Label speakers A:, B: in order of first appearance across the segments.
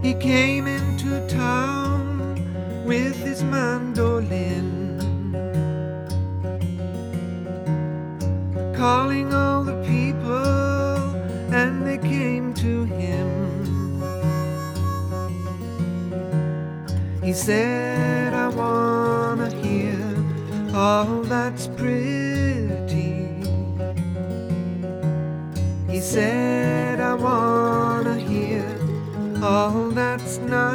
A: He came into town with his mandolin, calling all the people, and they came to him. He said, I wanna hear all that's pretty. He said, I wanna hear all that's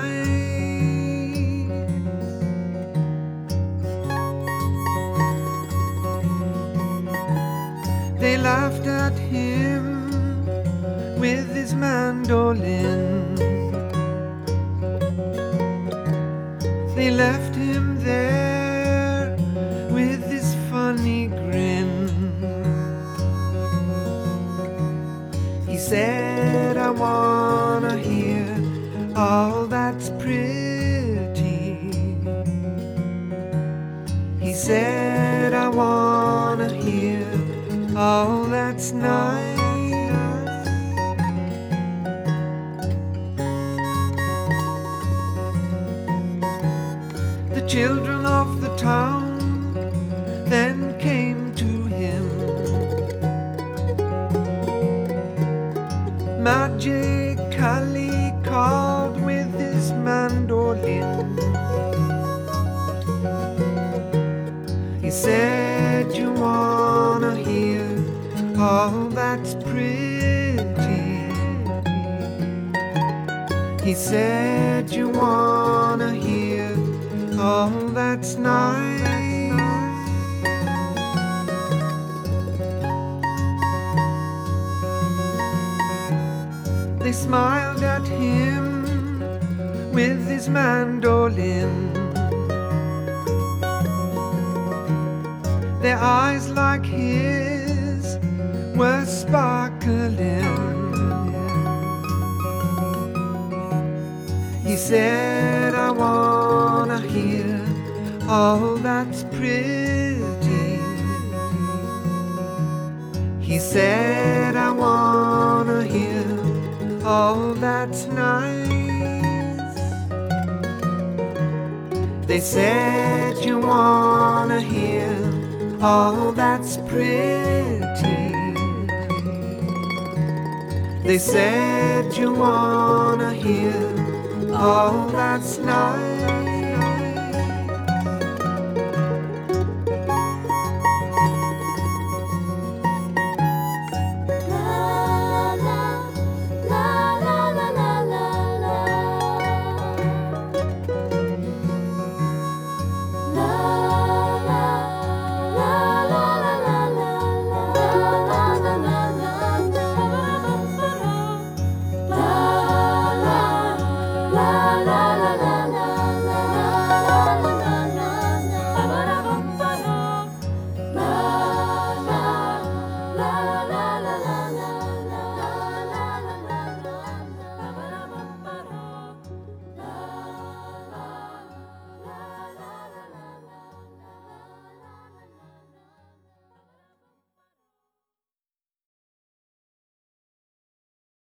A: nice. They laughed at him with his mandolin. They left him there with his funny grin. He said, I wanna hear all that's pretty. He said, I wanna hear all that's nice. The children of the town then came to him. Magically called with his mandolin. He said, you wanna hear all that's pretty. He said, you wanna hear all that's nice. They smiled at him with his mandolin. Their eyes like his were sparkling. He said, I wanna hear all that's pretty. He said, I wanna hear all that's nice. They said, you wanna hear all that's pretty. They said, you wanna hear all that's nice.